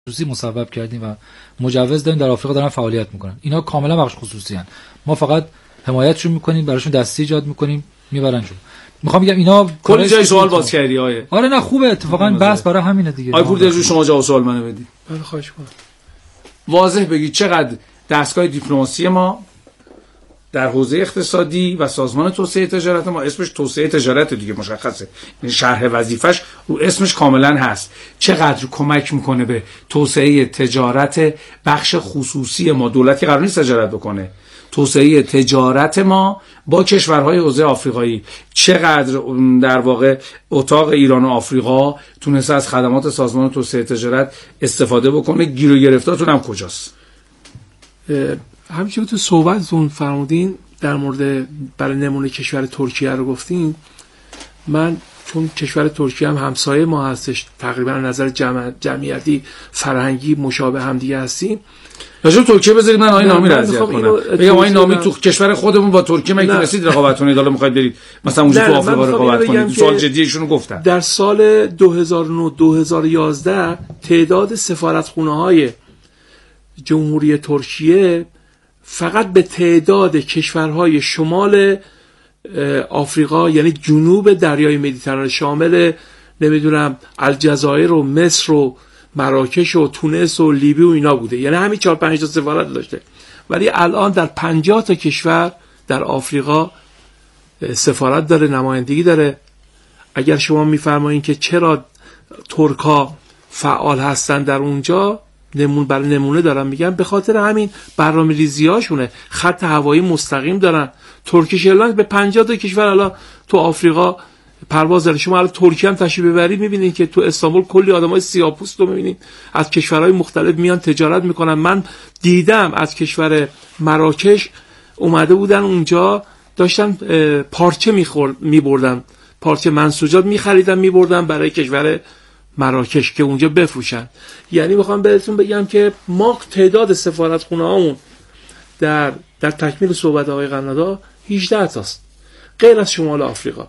خصوصی مصوب کردیم و مجوز داریم در آفریقا دارن فعالیت میکنن. اینا کاملا بخش خصوصی ان. ما فقط حمایتشون میکنیم، براشون دستی ایجاد میکنیم، میبرنشون. میخوام بگم اینا کلی جای سوال باز کردی آیه. آره نه خوبه، اتفاقا بحث برای همینه دیگه. آیه پور شما جواب سوال منو بدید. بله خواهش می‌کنم. واضح بگید چقدر دستگاه دیپلماسی ما در حوزه اقتصادی و سازمان توسعه تجارت ما، اسمش توسعه تجارت دیگه مشخصه، این شرح وظیفش رو اسمش کاملا هست، چقدر کمک میکنه به توسعه تجارت بخش خصوصی ما؟ دولتی قرار نیست تجارت بکنه. توسعه تجارت ما با کشورهای حوزه آفریقایی چقدر در واقع اتاق ایران و آفریقا تونسته از خدمات سازمان توسعه تجارت استفاده بکنه؟ گیر و گرفتاتون هم کجاست؟ همینجوری تو صحبتتون فرمودین در مورد برای نمونه کشور ترکیه رو گفتین. من چون کشور ترکیه هم همسایه ما هستش، تقریبا نظر جمعیتی فرهنگی مشابه هم دیگه هستیم. راجع ترکیه بذارید من آقای نامی رضایت کنم. بگم آقای نامی تو کشور خودمون با ترکیه مگه تونستید رقابت کنید؟ حالا میخواید برید مثلا اونجا تو آفریقا رقابت کنید؟ سوال جدی ایشونو گفتن. در سال 2009 2011 تعداد سفارتخونه‌های جمهوری ترکیه فقط به تعداد کشورهای شمال آفریقا، یعنی جنوب دریای مدیترانه، شامل نمیدونم الجزایر و مصر و مراکش و تونس و لیبی و اینا بوده، یعنی همین 4-5 تا سفارت داشته. ولی الان در 50 تا کشور در آفریقا سفارت داره، نمایندگی داره. اگر شما میفرمایید که چرا ترکا فعال هستن در اونجا، برای نمونه دارم میگم، به خاطر همین برنامه‌ریزی‌هاشونه. خط هوایی مستقیم دارن. ترکیش ایرلاینز به 50 تا کشور الان تو آفریقا پرواز داره. شما الان ترکیه هم تشریف ببرید میبینید که تو استانبول کلی آدمای سیاه‌پوست رو میبینید از کشورهای مختلف میان تجارت میکنن. من دیدم از کشور مراکش اومده بودن اونجا، داشتن پارچه میبردن، پارچه منسوجات میخریدن میبردن برای کشور مراکش که اونجا بفروشن. یعنی میخوام بهتون بگم که ما تعداد سفارتخونه‌هامون در تکمیل صحبت آقای قنادا 18 تاست، غیر از شمال آفریقا.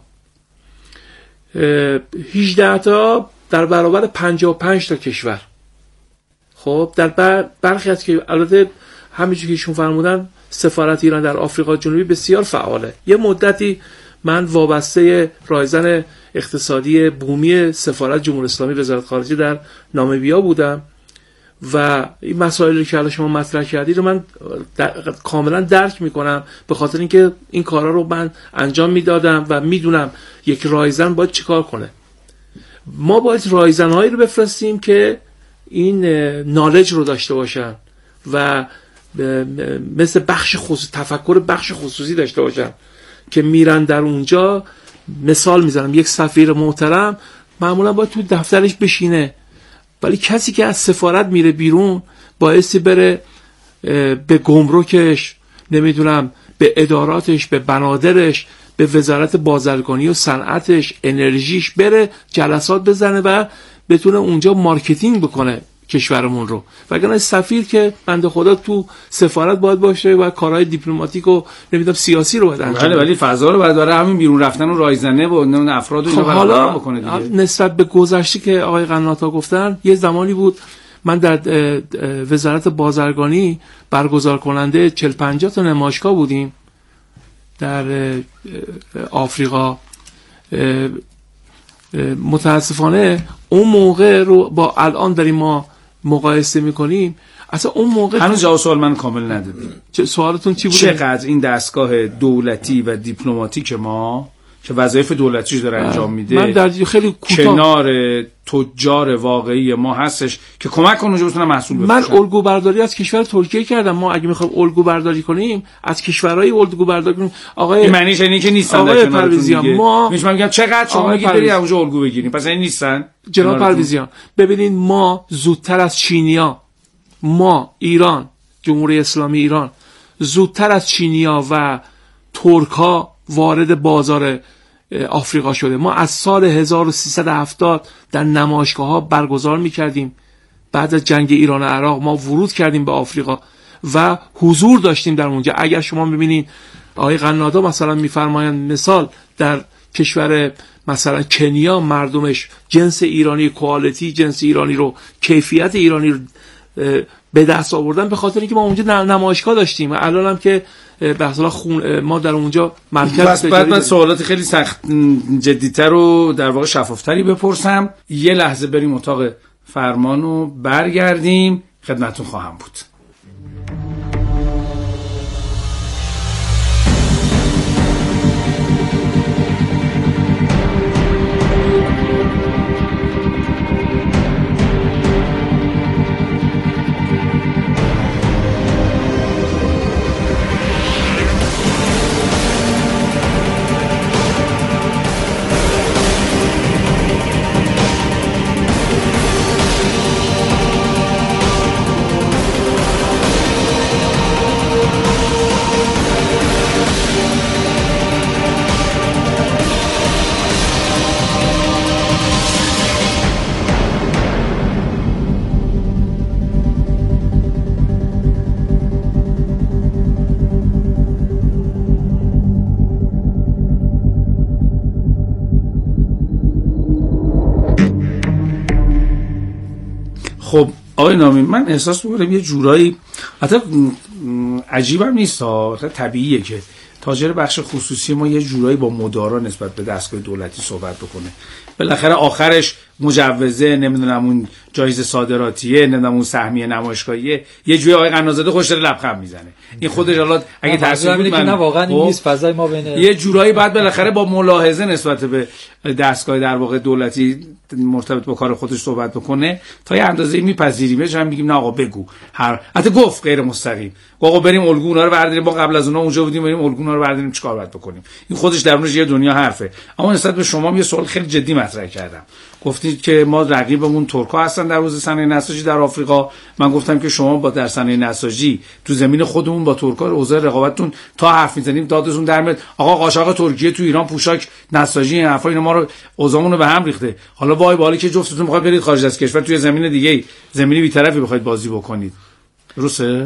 18 تا در برابر 55 تا کشور. خب در برخی از که البته همینجوری که ایشون فرمودن سفارت ایران در آفریقا جنوبی بسیار فعاله. یه مدتی من وابسته رایزن اقتصادی بومی سفارت جمهوری اسلامی وزارت خارجه در نامبیا بودم و این مسائلی که الان شما مطرح کردید رو من کاملا درک میکنم، به خاطر اینکه این کارا رو من انجام میدادم و میدونم یک رایزن باید چیکار کنه. ما باید رایزن‌هایی رو بفرستیم که این نالج رو داشته باشن و مثل بخش خصوصی، تفکر بخش خصوصی داشته باشن که میرن در اونجا. مثال میزنم، یک سفیر محترم معمولا باید تو دفترش بشینه، ولی کسی که از سفارت میره بیرون بایستی بره به گمرکش، نمیدونم به اداراتش، به بنادرش، به وزارت بازرگانی و صنعتش، انرژیش، بره جلسات بزنه و بتونه اونجا مارکتینگ بکنه کشورمون رو. وگرنه سفیر که بنده خدا تو سفارت باید باشه و کارهای دیپلماتیک و نمیدونم سیاسی رو باید انجام بده. ولی فضا رو باید برای همین بیرون رفتن و رایزنه و اون افراد رو برقرار بکنه دیگه. نسبت به گذشته که آقای قناتا گفتن، یه زمانی بود من در وزارت بازرگانی برگزار کننده 40-50 تا نمایشگاه بودیم در آفریقا. متاسفانه اون موقع رو با الان داریم ما مقایسه میکنیم، اصلا اون موقع هنوز جواب سوال من کامل ندادیم. سوالتون چی بود؟ چقدر این دستگاه دولتی و دیپلماتیک ما که وظایف دولتیش داره انجام میده، من در خیلی کنار تجار واقعی ما هستش که کمک کنه اونجا بتونن محصول بفروشن. من الگو برداری از کشور ترکیه کردم. ما اگه میخوایم الگو برداری کنیم از کشورهای الگو برداری کنیم. آقای این معنیش اینه که نیستن در کنارتون. ما میگم چقدر شما میگید برید اونجا الگو بگیریم، پس این نیستن. جناب پرویزیان ببینید، ما زودتر از چینیا، ما ایران، جمهوری اسلامی ایران زودتر از چینیا و ترک‌ها وارد بازار آفریقا شده. ما از سال 1370 در نمایشگاه‌ها برگزار می‌کردیم. بعد از جنگ ایران و عراق ما ورود کردیم به آفریقا و حضور داشتیم در اونجا. اگر شما ببینید آقای قنادا مثلا می‌فرمایند مثال در کشور مثلا کنیا مردمش جنس ایرانی کوالیتی، جنس ایرانی رو، کیفیت ایرانی رو به دست آوردن به خاطر اینکه ما اونجا نمایشگاه داشتیم. الان هم که به اصطلاح ما در اونجا مرکز بعد من سوالات خیلی سخت جدی‌تر و در واقع شفافتری بپرسم. یه لحظه بریم اتاق فرمان و برگردیم خدمتتون خواهم بود. خب آقای نامی، من احساس می‌کنم یه جورایی حتی عجیبم نیست ها، طبیعیه که تاجر بخش خصوصی ما یه جورایی با مدارا نسبت به دستگاه دولتی صحبت بکنه. بالاخره آخرش مجوزه، نمیدونم اون جایزه صادراتیه، نمیدونم اون سهمیه نمایشگاهیه، یه جوری آقای قناع‌زاده خوش داره لبخند میزنه. این خودش حالا اگه تاثیر بود نه واقعا این نیست، فضای ما بین یه جورایی بعد بالاخره با ملاحظه نسبت به دستگاه در واقع دولتی مرتبط با کار خودش صحبت بکنه تا یه اندازه‌ای میپذیریم. هم میگیم نه آقا بگو، حتی گفت غیر مستقیم آقا بریم الگو اونا رو برداریم، ما قبل از اونها اونجا بودیم، بریم الگو اونا رو برداریم چیکار باید بکنیم. این خودش درونش یه دنیا حرفه. اما نسبت به شما یه سوال خیلی جدی مطرح کردم. گفتید که ما رقیبمون ترک‌ها هستن در حوزه صنایع نساجی در آفریقا. من گفتم که شما با در صنایع نساجی تو زمین خودمون با ترک‌ها حوزه رقابتتون تا حرف میزنیم دادتون در میاد آقا قاچاق ترکیه تو ایران پوشاک نساجی این حرفا، اینا ما رو اوضاعمون رو به هم ریخته. حالا وای بالی که جفتتون میخواید برید خارج از کشور توی زمین دیگه، زمین بی‌طرفی بخواید بازی بکنید. درسته؟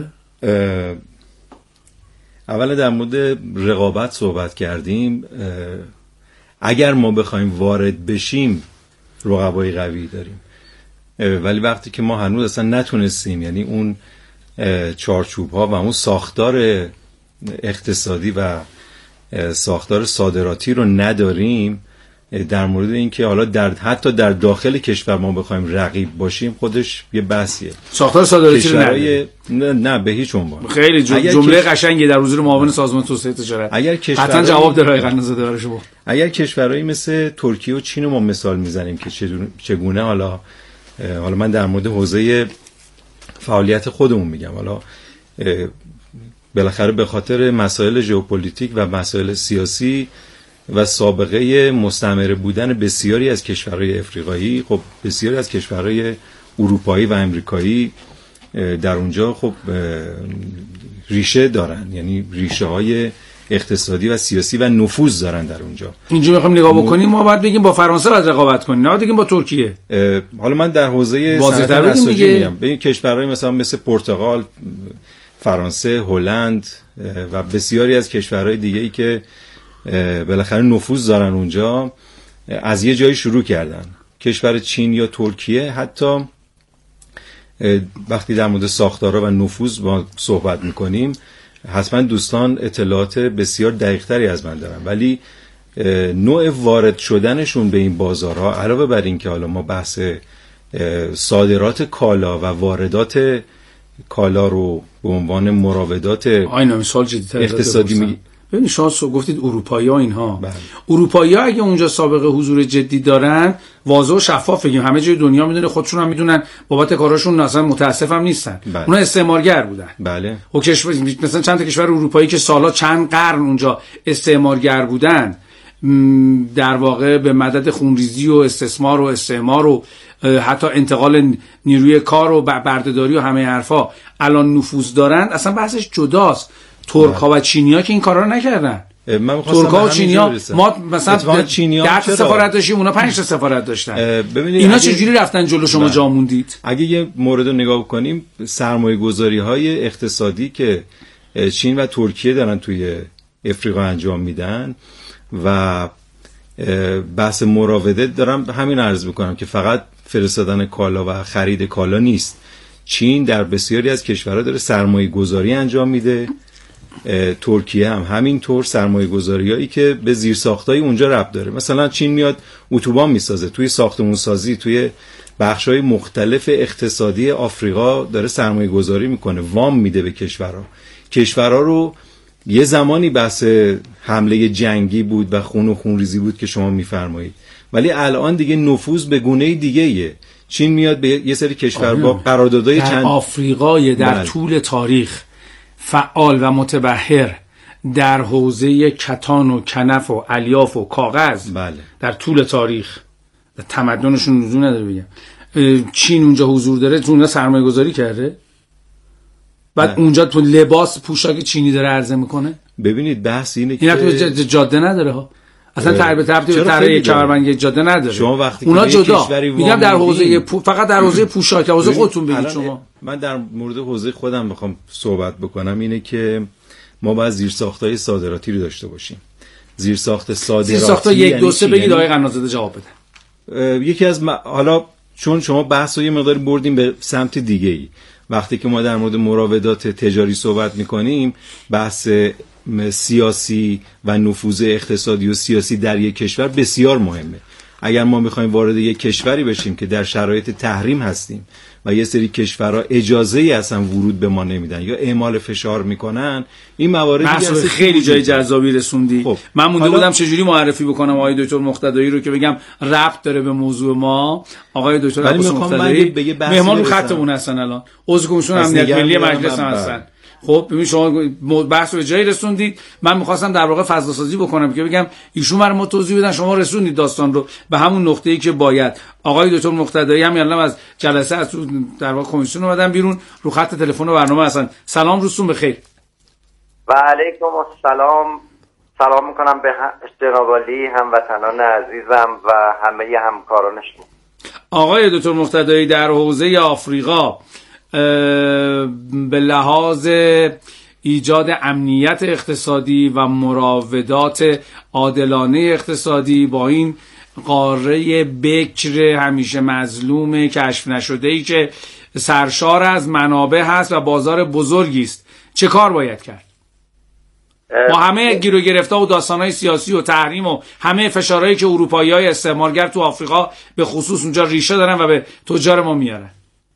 اول در مورد رقابت صحبت کردیم. اگر ما بخوایم وارد بشیم رقبای قوی داریم، ولی وقتی که ما هنوز اصلا نتونستیم، یعنی اون چارچوب ها و اون ساختار اقتصادی و ساختار صادراتی رو نداریم، در مورد اینکه حالا حتی در داخل کشور ما بخوایم رقیب باشیم خودش یه بحثیه. ساختار صادراتی رو نداریم. نه به هیچ عنوان. خیلی جمله قشنگی در حضور معاون سازمان توسعه تجارت. حتما جواب داره قناع‌زاده برای شما. اگر کشورهایی مثل ترکیه و چین رو ما مثال میزنیم که چگونه حالا من در مورد حوزه فعالیت خودمون میگم، حالا بالاخره به خاطر مسائل ژئوپلیتیک و مسائل سیاسی و سابقه مستعمره بودن بسیاری از کشورهای افریقایی، خب بسیاری از کشورهای اروپایی و امریکایی در اونجا خب ریشه دارن، یعنی ریشه های اقتصادی و سیاسی و نفوذ دارن در اونجا. اینجا میخوام نگاه بکنیم، ما باید بگیم با فرانسه باید رقابت کنیم، نه بگیم با ترکیه. حالا من در حوزه صنعت نساجی میگم، ببین کشورهای مثل پرتغال، فرانسه، هلند و بسیاری از کشورهای دیگه‌ای که بالاخره نفوذ دارن اونجا از یه جایی شروع کردن. کشور چین یا ترکیه حتی وقتی در مورد ساختارها و نفوذ با صحبت میکنیم حتما دوستان اطلاعات بسیار دقیق‌تری از من دارن، ولی نوع وارد شدنشون به این بازارها علاوه بر این که حالا ما بحث صادرات کالا و واردات کالا رو به عنوان مراودات اقتصادی میگیم. ببینید شما گفتید اروپایی‌ها اینها. اروپایی‌ها اگه اونجا سابقه حضور جدی دارن واضح و شفاف بگیم، همه جای دنیا میدونه، خودشون هم میدونن، بابت کاراشون اصلا متاسفم نیستن. اونا استعمارگر بودن. بله. و کشور مثلا چند تا کشور اروپایی که سالا چند قرن اونجا استعمارگر بودن، در واقع به مدد خونریزی و استثمار و استعمار و حتی انتقال نیروی کار و بردهداری و همه حرفا الان نفوذ دارن، اصلا بحثش جداست. ترک‌ها و چینی‌ها که این کارا رو نکردن. ترک‌ها و چینی‌ها، ما مثلا 10 سفارت داشتیم، اونا 5 سفارت داشتن. اینا چجوری رفتن جلو شما جا موندید؟ اگه یه مورد رو نگاه کنیم، سرمایه‌گذاری‌های اقتصادی که چین و ترکیه دارن توی افریقا انجام میدن و بحث مراوده دارم همین عرض میکنم که فقط فرستادن کالا و خرید کالا نیست. چین در بسیاری از کشورها داره سرمایه گذاری انجام میده، ترکیه هم همینطور، سرمایه گذاریایی که به زیرساختای اونجا ربط داره. مثلا چین میاد اتوبان میسازه، توی ساختمون سازی، توی بخشای مختلف اقتصادی آفریقا داره سرمایه گذاری میکنه، وام میده به کشورها رو. یه زمانی بحث حمله جنگی بود و خون و خونریزی بود که شما میفرمایید، ولی الان دیگه نفوذ به گونه دیگه‌ایه. چین میاد به یه سری کشور با قراردادهای در آفریقای در طول تاریخ فعال و متبحر در حوزه کتان و کنف و الیاف و کاغذ. در طول تاریخ تمدنشون لزوم نداره بگم چین اونجا حضور داره، تو اونجا سرمایه گذاری کرده، بعد اونجا تو لباس پوشاک چینی داره عرضه میکنه. ببینید بحث اینه که اینا جاده نداره ها، اصلا تربیت به طرح کمربند جاده نداره. شما وقتی اونا جدا میگم در حوزه فقط در حوزه پوشاک، حوزه خودتون بگید شما. من در مورد حوزه خودم میخوام صحبت بکنم، اینه که ما باید زیرساخت‌های صادراتی رو داشته باشیم. زیرساخت صادراتی، زیرساخت یک دو سه بگید آقای قناع‌زاده جواب بده. یکی از حالا چون شما بحثو یه مقدار بردیم به سمت دیگه‌ای، وقتی که ما در مورد مراودات تجاری صحبت می‌کنیم، بحث سیاسی و نفوذ اقتصادی و سیاسی در یک کشور بسیار مهمه. اگر ما می‌خوایم وارد یک کشوری بشیم که در شرایط تحریم هستیم و یه سری کشورها اجازه‌ای اصلا ورود به ما نمیدن یا اعمال فشار میکنن، این مواردی هست. خیلی جای جذابی رسوندی. خب. من مونده بودم چجوری معرفی بکنم آقای دکتر مقتدایی رو که بگم ربط داره به موضوع ما. آقای دکتر عباس مقتدایی مهمان رو خطمون هستن الان، عضو کمیسیون امنیت ملی مجلس هستن. خب ببین شما بحث رو جایی رسوندید، من می‌خواستم در واقع فضا سازی بکنم که بگم ایشون برام توضیح بدن، شما رسوندید داستان رو به همون نقطه‌ای که باید. آقای دکتر مقتدایی هم الان از جلسه از در واقع کمیسیون اومدن بیرون، رو خط تلفن برنامه هستن. سلام، روزتون بخیر. و علیکم السلام. سلام می‌کنم به جناب عالی، هموطنان عزیزم و همه همکارانشون. آقای دکتر مقتدایی در حوزه آفریقا به لحاظ ایجاد امنیت اقتصادی و مراودات عادلانه اقتصادی با این قاره بکر همیشه مظلوم کشف نشده‌ای که سرشار از منابع هست و بازار بزرگی است، چه کار باید کرد؟ با همه گیر و گرفت‌ها و داستان‌های سیاسی و تحریم و همه فشارهایی که اروپایی‌های استعمارگر تو آفریقا به خصوص اونجا ریشه دارن و به تجار ما میارن.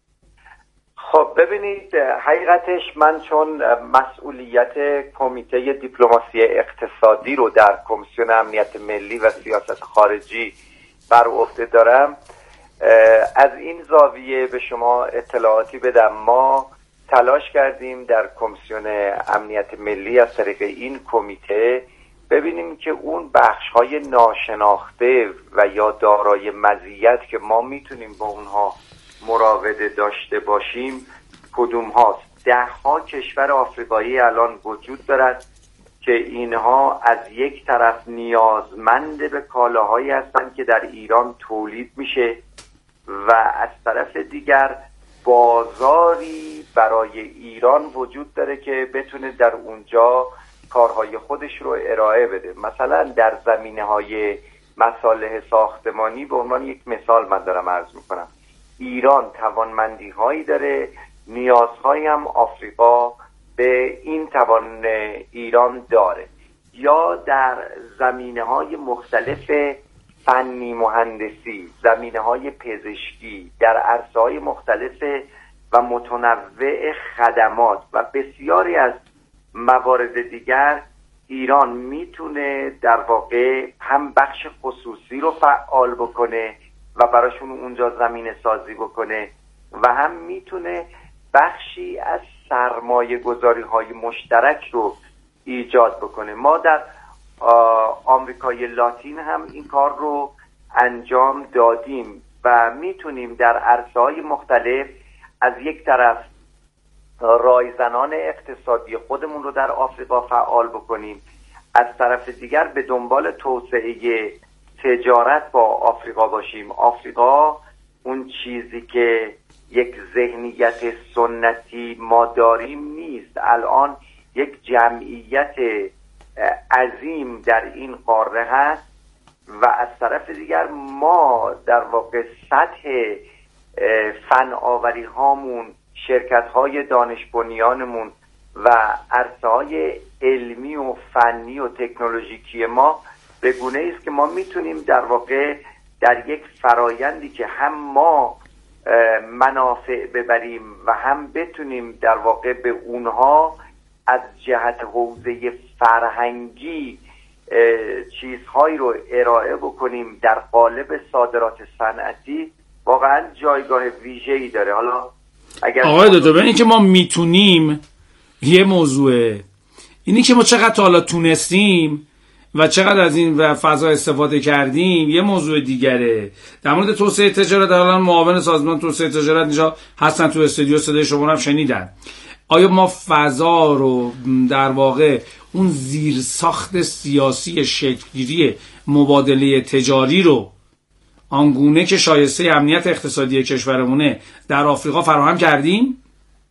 خب ببینید، حقیقتش من چون مسئولیت کمیته دیپلماسی اقتصادی رو در کمیسیون امنیت ملی و سیاست خارجی بر عهده دارم، از این زاویه به شما اطلاعاتی بدم. ما تلاش کردیم در کمیسیون امنیت ملی از طریق این کمیته ببینیم که اون بخش‌های ناشناخته و یا دارای مزیت که ما میتونیم با اونها مراوده داشته باشیم کدوم هاست. 10 کشور آفریقایی الان وجود دارد که اینها از یک طرف نیازمند به کالاهایی هستند که در ایران تولید میشه و از طرف دیگر بازاری برای ایران وجود داره که بتونه در اونجا کارهای خودش رو ارائه بده. مثلا در زمینه‌های مصالح ساختمانی به عنوان یک مثال من دارم عرض میکنم، ایران توانمندی هایی داره، نیازهایی هم آفریقا به این توان ایران داره. یا در زمینه های مختلف فنی مهندسی، زمینه های پزشکی، در عرصه های مختلف و متنوع خدمات و بسیاری از موارد دیگر ایران میتونه در واقع هم بخش خصوصی رو فعال بکنه و براشون اونجا زمینه سازی بکنه و هم میتونه بخشی از سرمایه گذاری های مشترک رو ایجاد بکنه. ما در آمریکای لاتین هم این کار رو انجام دادیم و میتونیم در عرصه های مختلف از یک طرف رایزنان اقتصادی خودمون رو در آفریقا فعال بکنیم، از طرف دیگر به دنبال توسعه تجارت با آفریقا باشیم. آفریقا اون چیزی که یک ذهنیت سنتی ما داریم نیست، الان یک جمعیت عظیم در این قاره هست و از طرف دیگر ما در واقع سطح فن آوری هامون، شرکت های دانش بنیانمون و عرصه های علمی و فنی و تکنولوژیکی ما به گونه است که ما میتونیم در واقع در یک فرایندی که هم ما منافع ببریم و هم بتونیم در واقع به اونها از جهت حوزه فرهنگی چیزهایی رو ارائه بکنیم در قالب صادرات صنعتی، واقعا جایگاه ویژه‌ای داره. حالا اگر آقای دکتر ببینید که ما میتونیم یه موضوعه، اینی که ما چقدر حالا تونستیم و چقدر از این فضا استفاده کردیم یه موضوع دیگره. در مورد توسعه تجارت الان معاون سازمان توسعه تجارت اینجا هستن تو استودیو، صدای شما رو هم شنیدن. آیا ما فضا رو در واقع اون زیرساخت سیاسی شکل‌گیری مبادله تجاری رو آنگونه که شایسته امنیت اقتصادی کشورمونه در آفریقا فراهم کردیم؟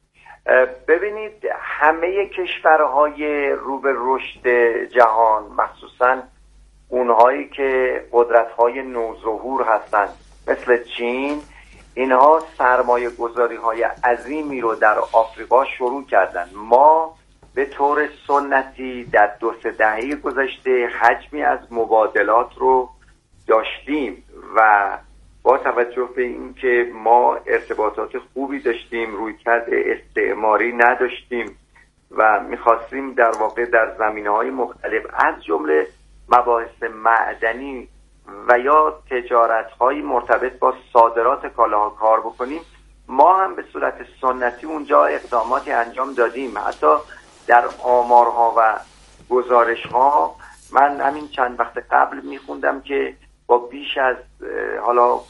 ببینید همه کشورهای رو به رشد جهان، مخصوصا اونهایی که قدرت‌های نوظهور هستند مثل چین، اینها سرمایه گذاری های عظیمی رو در آفریقا شروع کردن. ما به طور سنتی در 2-3 دهه گذشته حجمی از مبادلات رو داشتیم و با توجه به اینکه ما ارتباطات خوبی داشتیم، رویکرد استعماری نداشتیم و میخواستیم در واقع در زمینه‌های مختلف از جمله مباحث معدنی و یا تجارت‌های مرتبط با صادرات کالاها کار بکنیم، ما هم به صورت سنتی اونجا اقداماتی انجام دادیم. حتی در آمارها و گزارش‌ها من همین چند وقت قبل میخوندم که با بیش از حالا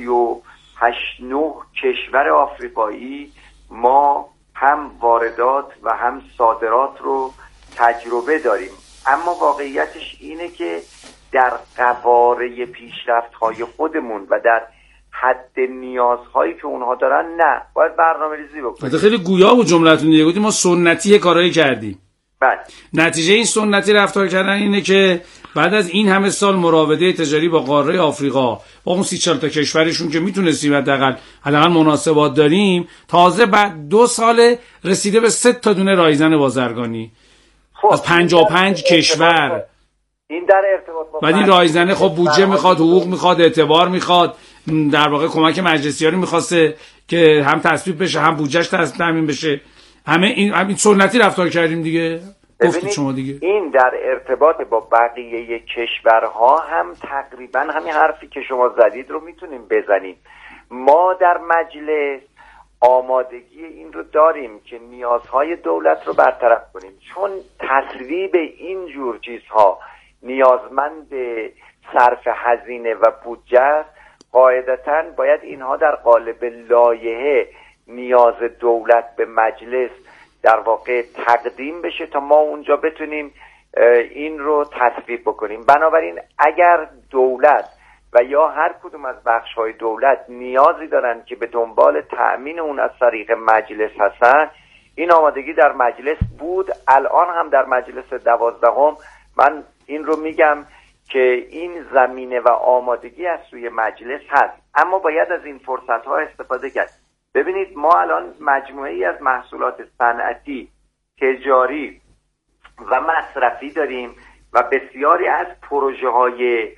38-39 کشور آفریقایی ما هم واردات و هم صادرات رو تجربه داریم. اما واقعیتش اینه که در قواره پیشرفت‌های خودمون و در حد نیازهایی که اونها دارن نه، باید برنامه‌ریزی بکنیم. خیلی گویا و جملتون دیگه گفتیم ما سنتی کارایی کردیم. بله. نتیجه این سنتی رفتار کردن اینه که بعد از این همه سال مراوده تجاری با قاره آفریقا، با اون 30-40 تا کشورشون که میتونستیم حداقل مناسبات داریم، تازه بعد 2 سال رسیده به 3 تا دونه رایزن بازرگانی از 55 کشور. این در ارتباط با بعد این رایزنه خب بودجه میخواد، حقوق میخواد، اعتبار میخواد، در واقع کمک مجلسیاری میخواسته که هم تصویب بشه هم بودجهش تامین بشه. همه این سنتی رفتار کردیم دیگه. گفتید شما دیگه. این در ارتباط با بقیه کشورها هم تقریبا همین حرفی که شما زدید رو میتونیم بزنیم. ما در مجلس آمادگی این رو داریم که نیازهای دولت رو برطرف کنیم، چون تصویب این جور چیزها نیازمند صرف هزینه و بودجه است. قاعدتاً باید اینها در قالب لایحه نیاز دولت به مجلس در واقع تقدیم بشه تا ما اونجا بتونیم این رو تصویب بکنیم. بنابراین اگر دولت و یا هر کدوم از بخش‌های دولت نیازی دارن که به دنبال تأمین اون از طریق مجلس هستن، این آمادگی در مجلس بود. الان هم در مجلس 12 من این رو میگم که این زمینه و آمادگی از سوی مجلس هست، اما باید از این فرصت‌ها استفاده کرد. ببینید ما الان مجموعه‌ای از محصولات صنعتی، تجاری و مصرفی داریم و بسیاری از پروژه‌های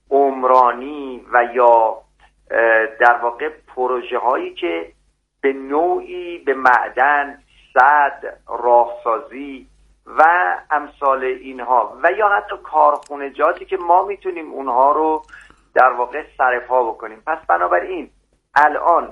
عمرانی و یا در واقع پروژه‌هایی که به نوعی به معدن، سد، راهسازی و امثال اینها و یا حتی کارخونجاتی که ما میتونیم اونها رو در واقع سرپا بکنیم. پس بنابراین الان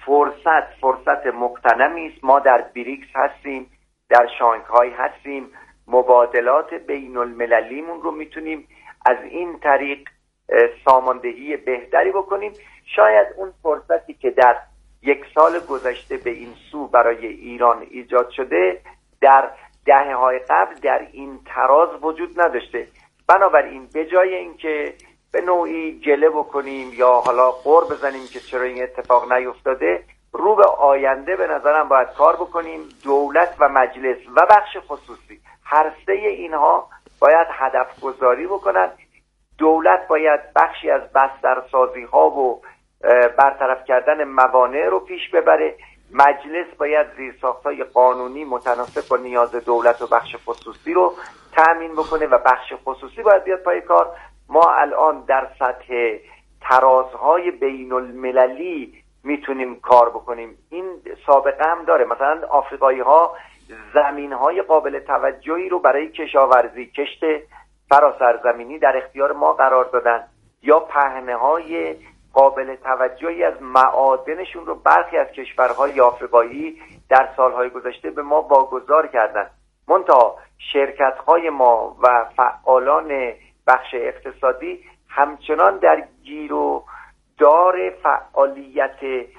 فرصت مغتنمی است. ما در بریکس هستیم، در شانگهای هستیم، مبادلات بین المللیمون رو میتونیم از این طریق ساماندهی بهتری بکنیم. شاید اون فرصتی که در 1 سال گذشته به این سو برای ایران ایجاد شده در دهه‌های قبل در این تراز وجود نداشته. بنابراین به جای اینکه به نوعی گله بکنیم یا حالا غر بزنیم که چرا این اتفاق نیفتاده، رو به آینده به نظرم باید کار بکنیم. دولت و مجلس و بخش خصوصی، هر سه اینها باید هدف گذاری بکنن دولت باید بخشی از بسترسازی ها و برطرف کردن موانع رو پیش ببره. مجلس باید زیرساخت‌های قانونی متناسب با نیاز دولت و بخش خصوصی رو تأمین بکنه و بخش خصوصی باید بیاد پای کار. ما الان در سطح ترازهای بین المللی میتونیم کار بکنیم. این سابقه هم داره. مثلا آفریقایی ها زمین های قابل توجهی رو برای کشاورزی، کشت فراسرزمینی در اختیار ما قرار دادن، یا پهنه های قابل توجهی از معادنشون رو برخی از کشورهای آفریقایی در سالهای گذشته به ما واگذار کردن. منتها شرکت‌های ما و فعالان بخش اقتصادی همچنان در گیر و دار فعالیت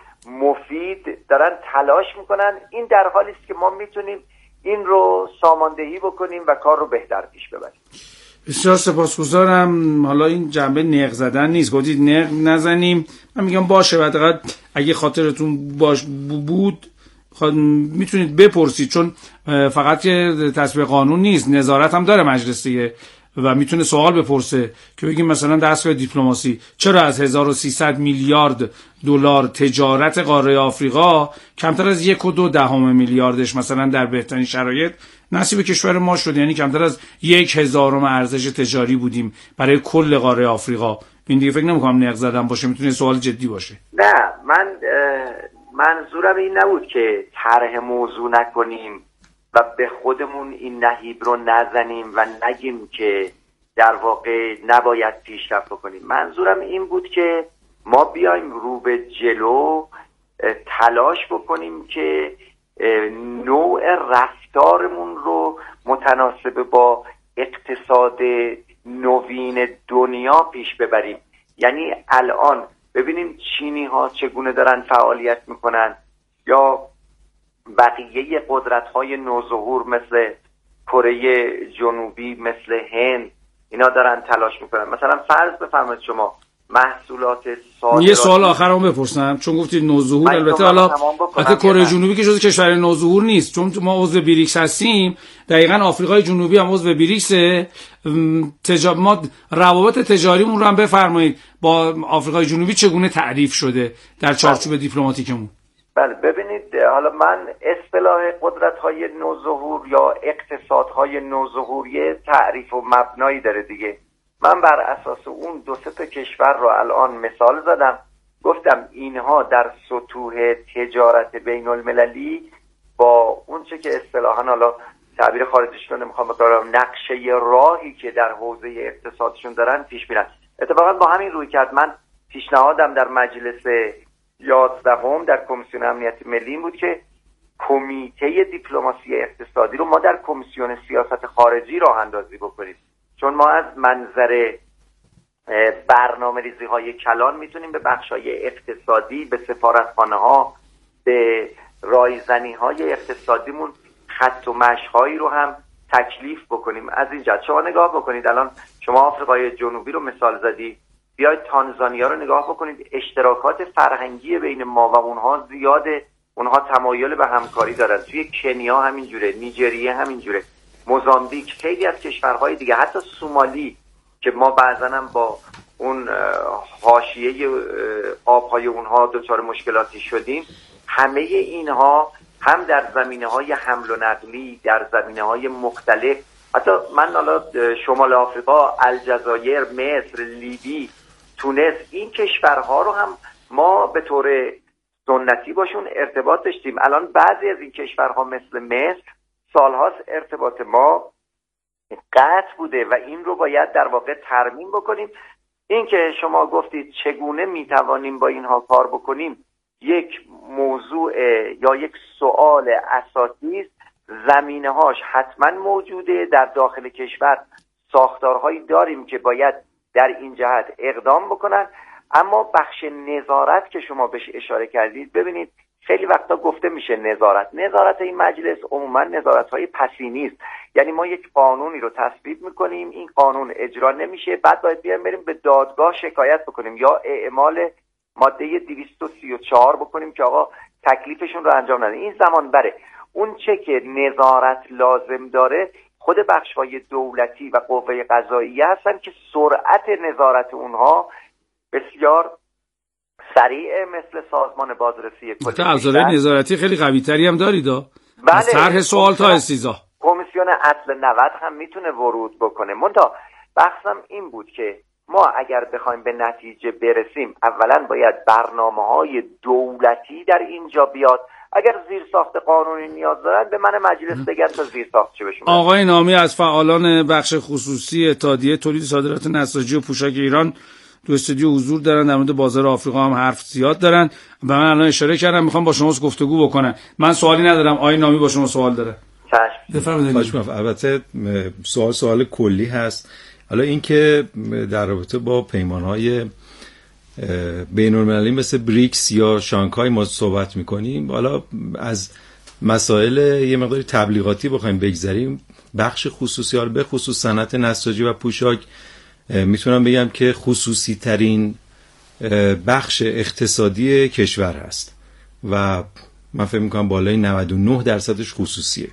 مفید دارن تلاش میکنن. این در حالی است که ما میتونیم این رو ساماندهی بکنیم و کار رو بهتر پیش ببریم. بسیار سپاسگزارم. حالا این جنبه نق زدن نیست، گفتید نق نزنیم، من میگم باشه، حداقل اگه خاطرتون بود میتونید بپرسید، چون فقط که تصویب قانون نیست، نظارت هم داره مجلس دیگه و میتونه سوال بپرسه که بگیم مثلا دستگاه دیپلماسی چرا از 1300 میلیارد دلار تجارت قاره آفریقا کمتر از 1.2 میلیاردش مثلا در بهترین شرایط نصیب کشور ما شد، یعنی کمتر از 1/1000 ارزش تجاری بودیم برای کل قاره آفریقا. این دیگه فکر نمی‌کنم نق زدن باشه، میتونه سوال جدی باشه. نه، من منظورم این نبود که طرح موضوع نکنیم و به خودمون این نهیب رو نزنیم و نگیم که در واقع نباید پیشرفت بکنیم. منظورم این بود که ما بیایم رو به جلو تلاش بکنیم که نوع رفتارمون رو متناسب با اقتصاد نوین دنیا پیش ببریم. یعنی الان ببینیم چینی ها چگونه دارن فعالیت میکنن، یا بقیه قدرت های نوظهور مثل کره جنوبی، مثل هند، اینا دارن تلاش میکنن. مثلا فرض بفرمایید شما محصولات صادراتی. یه سوال آخرام بپرسم، چون گفتید نوظهور، البته حالا البته کره جنوبی که جزو کشور نوظهور نیست، چون ما عضو بریکس هستیم، دقیقاً آفریقای جنوبی هم عضو بریکس. ما روابط تجاریمون رو هم بفرمایید با آفریقای جنوبی چگونه تعریف شده در چارچوب دیپلماتیکمون. بله، ببینید حالا من اصطلاح قدرت‌های نوظهور یا اقتصادهای نوظهور یه تعریف و مبنایی داره دیگه. من بر اساس اون 2-3 کشور رو الان مثال زدم، گفتم اینها در سطوح تجارت بین المللی با اون چه که اصطلاحاً حالا تعبیر خارجیش رو نمیخوام بگم، نقشه راهی که در حوزه اقتصادشون دارن پیش میرن. اتفاقا با همین رویکرد من پیشنهادم در مجلس 11 در کمیسیون امنیت ملی بود که کمیته دیپلماسی اقتصادی رو ما در کمیسیون سیاست خارجی راه اندازی بکنیم، چون ما از منظر برنامه‌ریزی های کلان میتونیم به بخشای اقتصادی، به سفارتخانه ها، به رایزنی های اقتصادیمون خط و مشی‌هایی رو هم تکلیف بکنیم. از این جهت شما نگاه بکنید، الان شما آفریقای جنوبی رو مثال زدی، بیاید تانزانیا رو نگاه بکنید، اشتراکات فرهنگی بین ما و اونها زیاده، اونها تمایل به همکاری دارن. توی کنیا همینجوره، نیجریه همینجوره، موزامبیک، خیلی از کشورهای دیگه، حتی سومالی که ما بعضا هم با اون حاشیه آبهای اونها دچار مشکلاتی شدیم. همه اینها هم در زمینه‌های حمل و نقلی، در زمینه‌های مختلف، حتی من حالا شمال آفریقا، الجزایر، مصر، لیبی، تونس، این کشورها رو هم ما به طور سنتی باشون ارتباط داشتیم. الان بعضی از این کشورها مثل مصر سالهاست ارتباط ما قطع بوده و این رو باید در واقع ترمیم بکنیم. این که شما گفتید چگونه میتوانیم با اینها کار بکنیم، یک موضوع یا یک سوال اساسی است. زمینه‌هاش حتما موجوده در داخل کشور، ساختارهایی داریم که باید در این جهت اقدام بکنن. اما بخش نظارت که شما بهش اشاره کردید، ببینید خیلی وقتا گفته میشه نظارت این مجلس عموما نظارت‌های پسینی است. یعنی ما یک قانونی رو تصویب میکنیم، این قانون اجرا نمیشه، بعد باید بریم به دادگاه شکایت بکنیم یا اعمال ماده 234 بکنیم که آقا تکلیفشون رو انجام ندن. این زمان بره. اون چه که نظارت لازم داره خود بخش‌های دولتی و قوه قضاییه هستن که سرعت نظارت اونها بسیار سریع، مثل سازمان بازرسی کلی. ابزارهای نظارتی خیلی قوی‌تری هم دارید. بله، از طرح سوال تا استیضاح. کمیسیون اصل 90 هم میتونه ورود بکنه. منتها بحثم این بود که ما اگر بخوایم به نتیجه برسیم، اولا باید برنامه‌های دولتی در اینجا بیاد. اگر زیرساخت قانونی نیاز دارن به من مجلس بگن تا زیرساخت چه بشون. آقای نامی از فعالان بخش خصوصی اتحادیه تولید صادرات نساجی و پوشاک ایران تو استودیو حضور دارن، در مورد بازار آفریقا هم حرف زیاد دارن. و من الان اشاره کردم میخوام با شما گفتگو بکنم. من سوالی ندارم، آقای نامی با شما سوال داره. بفرمایید. البته سوال کلی هست. حالا این که در رابطه با پیمان‌های بین‌المللی مثل بریکس یا شانگهای ما صحبت می‌کنیم، حالا از مسائل یه مقداری تبلیغاتی بخوایم بگذریم، بخش خصوصی به خصوص صنعت نساجی و پوشاک میتونم بگم که خصوصی ترین بخش اقتصادی کشور هست و من فکر می‌کنم بالای 99% خصوصیه.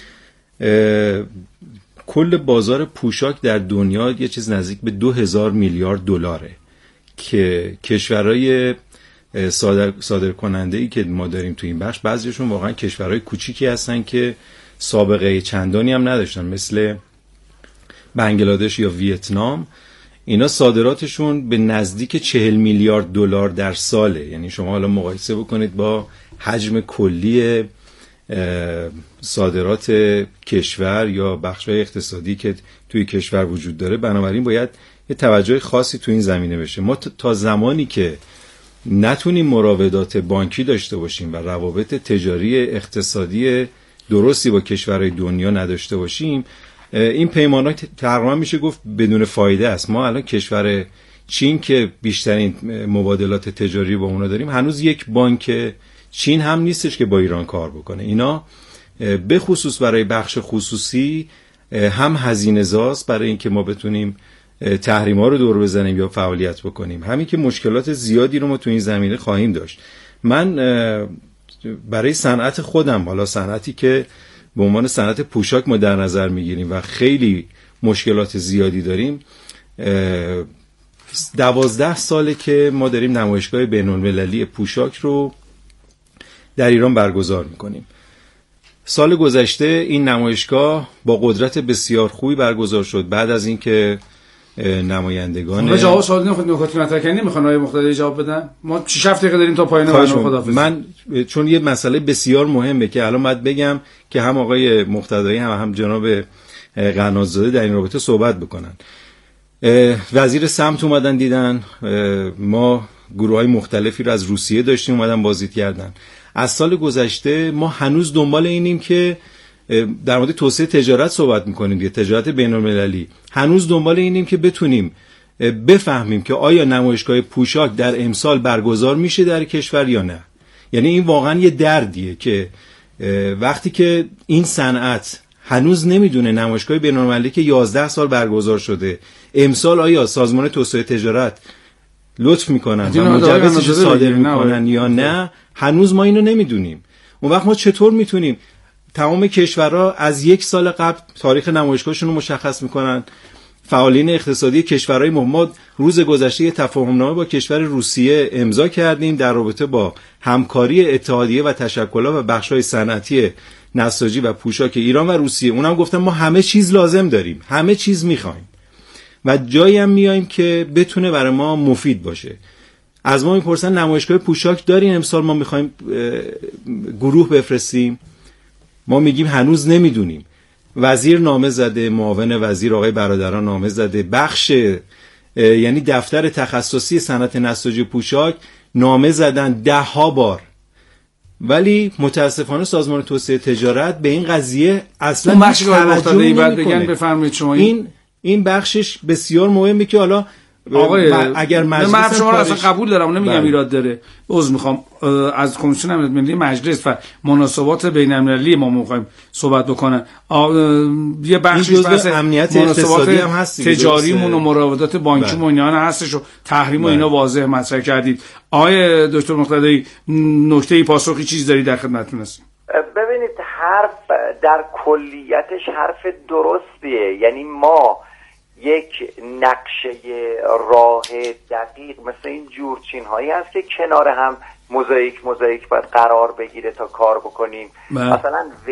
کل بازار پوشاک در دنیا یه چیز نزدیک به 2000 میلیارد دلاره که کشورهای صادرکننده‌ای که ما داریم تو این بخش بعضیشون واقعا کشورهای کوچیکی هستن که سابقه چندانی هم نداشتن، مثل بنگلادش یا ویتنام. اینا صادراتشون به نزدیک 40 میلیارد دلار در ساله. یعنی شما حالا مقایسه بکنید با حجم کلی صادرات کشور یا بخش‌های اقتصادی که توی کشور وجود داره. بنابراین باید یه توجه خاصی تو این زمینه بشه. ما تا زمانی که نتونیم مراودات بانکی داشته باشیم و روابط تجاری اقتصادی درستی با کشورهای دنیا نداشته باشیم، این پیمان‌ها تقریبا میشه گفت بدون فایده است. ما الان کشور چین که بیشترین مبادلات تجاری با اونا داریم، هنوز یک بانک چین هم نیستش که با ایران کار بکنه. اینا به خصوص برای بخش خصوصی هم هزینه زاست برای اینکه ما بتونیم تحریم‌ها رو دور بزنیم یا فعالیت بکنیم، همین که مشکلات زیادی رو ما تو این زمینه خواهیم داشت. من برای صنعت خودم، حالا صنعتی که به عنوان صنعت پوشاک ما در نظر میگیریم و خیلی مشکلات زیادی داریم، 12 ساله که ما داریم نمایشگاه بین‌المللی پوشاک رو در ایران برگزار میکنیم. سال گذشته این نمایشگاه با قدرت بسیار خوبی برگزار شد. بعد از اینکه نمایندگان جواب سوال نخود نکاتی مطرح کردن نمیخوان آقای مقتدی جواب بدن. ما 6 دقیقه داریم تا پایان برنامه. خداحافظ. من چون یه مسئله بسیار مهمه که الان باید بگم که هم آقای مقتدی هم جناب قنات‌زاده در این رابطه صحبت بکنن. وزیر سمت اومدن دیدن، ما گروه‌های مختلفی رو از روسیه داشتیم اومدن بازدید کردن. از سال گذشته ما هنوز دنبال اینیم که در مورد توسعه تجارت صحبت میکنیم، دیگه تجارت بین‌المللی. هنوز دنبال اینیم که بتونیم بفهمیم که آیا نمایشگاه پوشاک در امسال برگزار میشه در کشور یا نه. یعنی این واقعا یه دردیه که وقتی که این صنعت هنوز نمیدونه نمایشگاه بین‌المللی که 11 سال برگزار شده امسال آیا سازمان توسعه تجارت لطف میکنن و مجوزش صادر میکنن یا نه، هنوز ما اینو نمیدونیم. اون وقت ما چطور میتونیم تمام کشورها از 1 سال قبل تاریخ نمایشگاهشون رو مشخص میکنن؟ فعالین اقتصادی کشورهای ما روز گذشته تفاهمنامه با کشور روسیه امضا کردیم در رابطه با همکاری اتحادیه و تشکلات و بخش‌های صنعتی نساجی و پوشاک ایران و روسیه. اونم گفتن ما همه چیز لازم داریم، همه چیز میخوایم و جایی هم میایم که بتونه برای ما مفید باشه. از ما میپرسن نمایشگاه پوشاک دارین امسال؟ ما میخوایم گروه بفرستیم، ما میگیم هنوز نمیدونیم. وزیر نامه زده، معاون وزیر آقای برادران نامه زده، بخش یعنی دفتر تخصصی صنعت نساجی پوشاک نامه زدن 10 بار، ولی متاسفانه سازمان توسعه تجارت به این قضیه اصلا توجه نمیکنه. بفرمایید شما. این بخشش بسیار مهمه که حالا اگر مجلس شما رو اصلا قبول دارم، نمیگم ایراد داره. عذر میخوام، از کمیسیون امنیت ملی مجلس و مناسبات بین‌المللی ما میخوایم صحبت بکنن. یه بخشی بحث امنیت اقتصادی هم هست، تجاریمون و مراودات بانکیمون اینا هستش و تحریم و اینا واضح مطرح کردید. آقای دکتر مقتدی نکته پاسخی چیز دارید در خدمتتون هستیم. ببینید حرف در کلیتش حرف درستیه. یعنی ما یک نقشه راه دقیق مثل این جورچین هایی هست که کنار هم موزاییک باید قرار بگیره تا کار بکنیم. مثلا